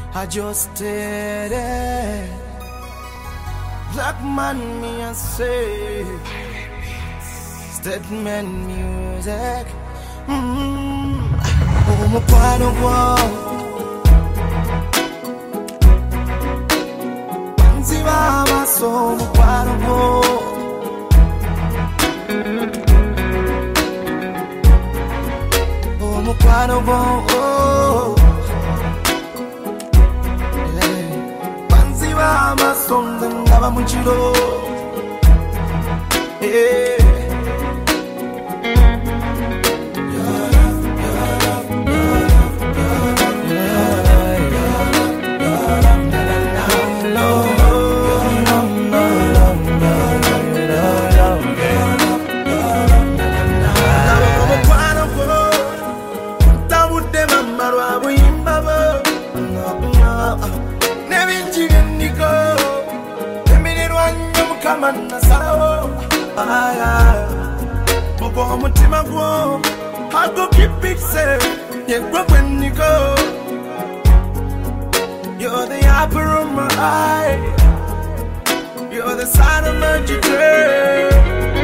I just did it. Black man, me I say. Statement music. Oh, my part of war. Baba, so my part of war. Oh, my part of war. Baba, so Nava Muchiro. I go keep it safe. Yeah, when you go, you're the apple of my eye. You're the sign of my dream.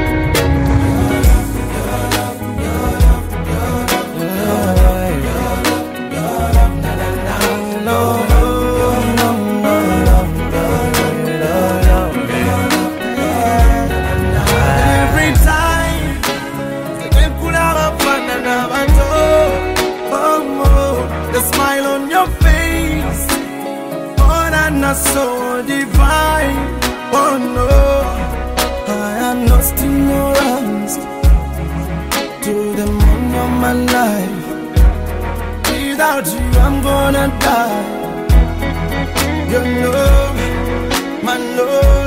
So divine, oh no, I am lost in your arms. To the moon of my life, without you I'm gonna die. Your love, my love.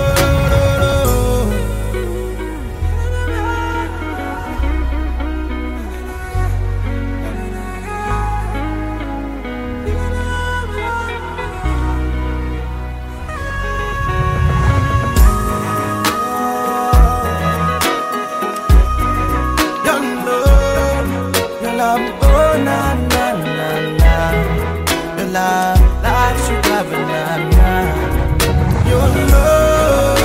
Oh na na na na, your love like sugar banana. Your love,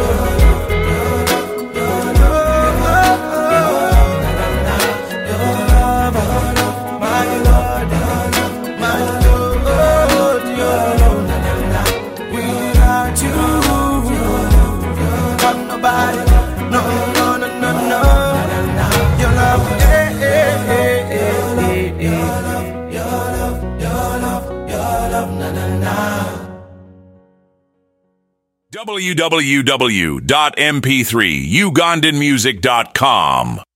your love, my Lord, my Lord, your love. Without you, I'm nobody. No, no, no, no, no. Your love. www.mp3ugandanmusic.com